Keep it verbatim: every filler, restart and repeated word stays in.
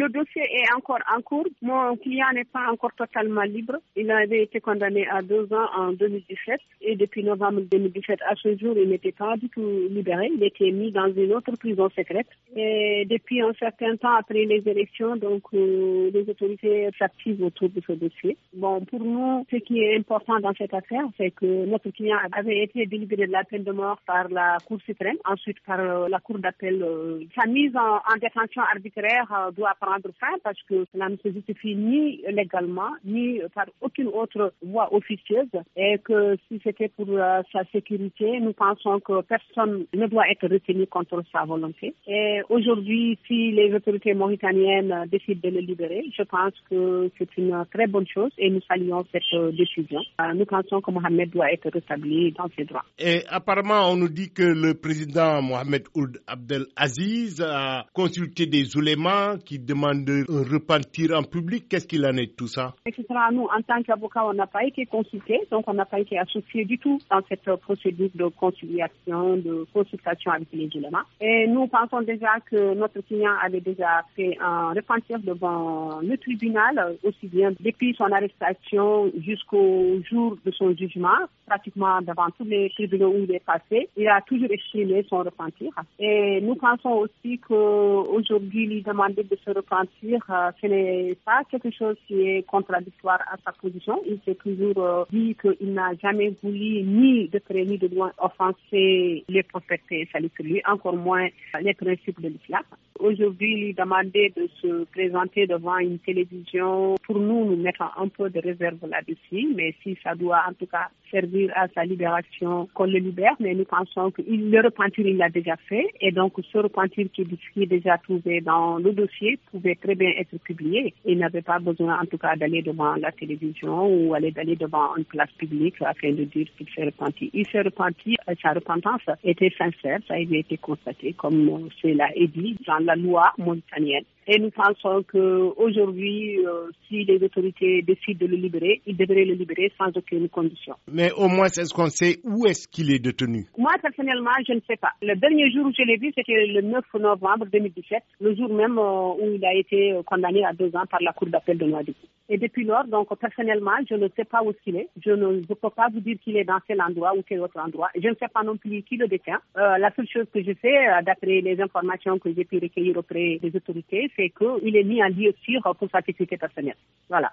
le dossier est encore en cours. Mon client n'est pas encore totalement libre. Il avait été condamné à deux ans en deux mille dix-sept et depuis novembre deux mille dix-sept à ce jour, il n'était pas du tout libéré. Il était mis dans une autre prison secrète. Et depuis un certain temps après les élections, donc euh, les autorités s'activent autour de ce dossier. Bon, pour nous, ce qui est important dans cette affaire, c'est que notre client avait été délibéré de la peine de mort par la Cour suprême, ensuite par euh, la Cour d'appel. Euh, sa mise en, en détention arbitraire euh, doit prendre fin parce que cela ne se justifie ni légalement, ni par aucune autre voie officieuse et que si c'était pour euh, sa sécurité, nous pensons que personne ne doit être retenu contre sa volonté. Et aujourd'hui, si les autorités mauritaniennes décident de le libérer, je pense que c'est une très bonne chose et nous saluons cette euh, décision. Euh, nous pensons que Mohamed doit être rétabli dans ses droits. Et apparemment, on nous dit que le président Mohamed Ould Abdel Aziz a consulté des oulémas qui demandent de repentir en public. Qu'est-ce qu'il en est de tout ça? Et cetera. Nous, en tant qu'avocats, on n'a pas été consultés, donc on n'a pas été associés du tout dans cette procédure de conciliation, de consultation avec les oulémas. Et nous pensons déjà que notre client avait déjà fait un repentir devant le tribunal, aussi bien depuis son arrestation jusqu'au jour de son jugement, pratiquement devant tous les tribunaux où il est passé. Il a toujours exprimé son repentir. Et nous pensons aussi qu'aujourd'hui, lui demander de se repentir, euh, ce n'est pas quelque chose qui est contradictoire à sa position. Il s'est toujours euh, dit qu'il n'a jamais voulu ni de près ni de loin offenser les prophètes et salut sur lui, encore moins les principes de l'islam. Aujourd'hui, lui demander de se présenter devant une télévision, pour nous, nous mettons un peu de réserve là-dessus, mais si ça doit en tout cas servir à sa libération, qu'on le libère, mais nous pensons que le repentir, il l'a déjà fait, et donc ce repentir qui est déjà trouvé dans le dossier pouvait très bien être publié. Il n'avait pas besoin en tout cas d'aller devant la télévision ou aller d'aller devant une place publique afin de dire qu'il s'est repenti. Il s'est repenti, sa repentance était sincère, ça a été constaté, comme cela est dit dans la loi mauritanienne. Et nous pensons qu'aujourd'hui, euh, si les autorités décident de le libérer, ils devraient le libérer sans aucune condition. Mais au moins, est-ce qu'on sait où est-ce qu'il est détenu? Moi, personnellement, je ne sais pas. Le dernier jour où je l'ai vu, c'était le neuf novembre deux mille dix-sept, le jour même euh, où il a été condamné à deux ans par la Cour d'appel de Nouadhibou. Et depuis lors, donc, personnellement, je ne sais pas où il est. Je ne je peux pas vous dire qu'il est dans tel endroit ou tel autre endroit. Je ne sais pas non plus qui le détient. Euh, la seule chose que je sais, euh, d'après les informations que j'ai pu recueillir auprès des autorités, c'est qu'il est mis en lieu sûr pour sa sécurité personnelle. Voilà.